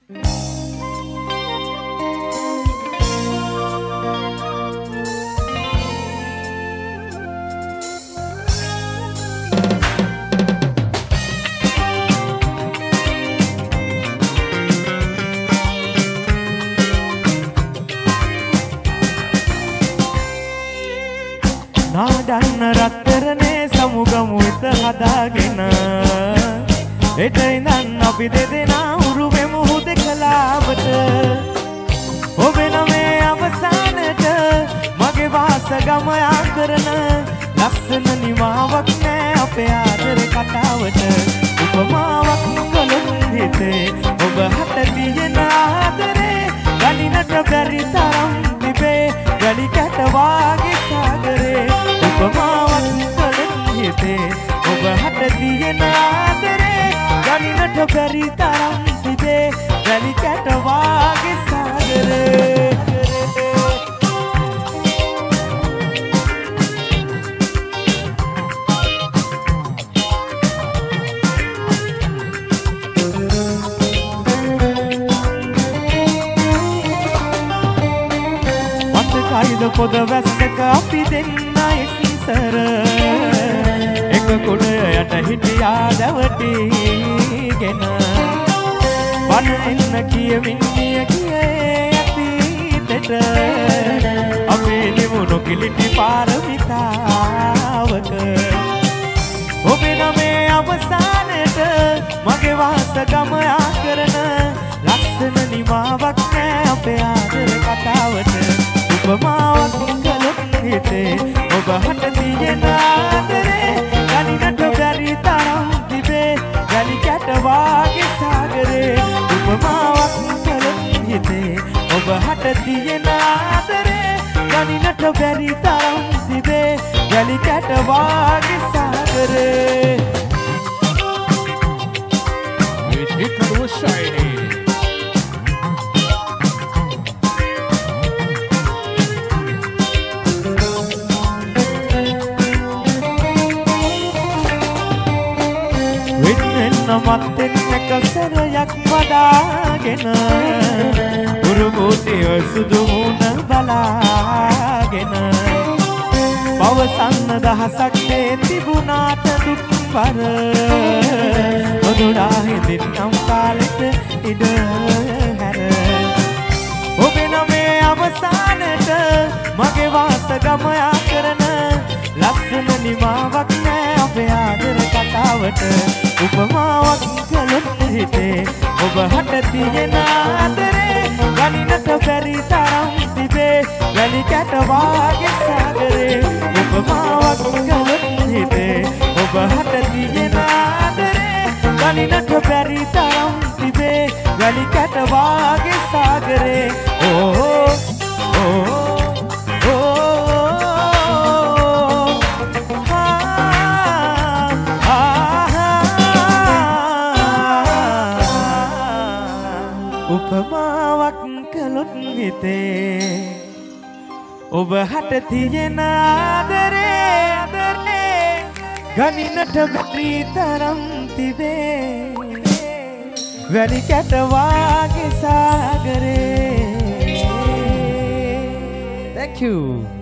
නාඩන්න රත්තරනේ සමුගමු හිත හදාගෙන හෙට ඉඳන් අපි දෙදෙනා උරු වෙමු හුදෙකලාවට ඔබේ නමේ අවසානට මගේ වාස ගමයා කරන ලස්සන නිමාවක් නෑ අපේ ආදර කතාවට උපමාවක් කළොත් හිතේ ඔබ හට තියෙන ආදරේ ගණිනට බැරි තරම් තිබේ ගලි කැට වාගේ සාගරේ උපමාවක් කළොත් හිතේ ඔබ හට තියෙන ආදරේ ගණිනට බැරි තරම් තිබේ ගලි කැට වාගේ සාගරේ කයිද පොද වැස්සක අපි දෙන්න ඉස්සර එක කුඩ යට හිටියා දැවටිගෙන වන එන්න කියමින් කියේ අතීතෙට අපේ නිමුණු කිලිටි පාරමිතාවක ඔබේ නමේ අවසානයට මගේ වාස ගමයා කරන ලස්සන නිමාවක් නෑ අපේ ආදර කතාවට උපමාවක් කළොත් හිතේ ඔබ හට තියෙන ආදරේ ගණිනට බැරි තරම් තිබේ ගලි කැට වාගේ සාගරේ උපමාවක් කළොත් හිතේ ඔබ හට තියෙන ආදරේ ගණිනට බැරි තරම් තිබේ ගලි කැට වාගේ සාගරේ It was shiny. මත්තෙන් එක සැරයක් වඩාගෙන උරුමුටිය සුදු මුණ බලාගෙන පවසන්න දහසක් මේ තිබුණාට දුක්වර ඔදුඩා හිඳින්නම් කාලෙට ඉඩ හැර ඔබේ නමේ අවසානට මගේ වාස ගමයා කරන ලස්සන නිමාවක් නෑ අපේ ආදර කතාවට උපමාවක් කළොත් හිතේ ඔබ හට තියෙන ආදරේ ගණිනට බැරි තරම් තිබේ වැලි කැට වාගේ සාගරේ උපමාවක් කළොත් හිතේ ඔබ හට තියෙන ආදරේ ගණිනට බැරි තරම් තිබේ වැලි කැට වාගේ සාගරේ ඕ උපමාවක් කළොත් හිතේ ඔබ හට තියෙන ආදරේ ගණිනට බැරි තරම් තිබේ වැලි කැට වාගේ සාගරේ. Thank you.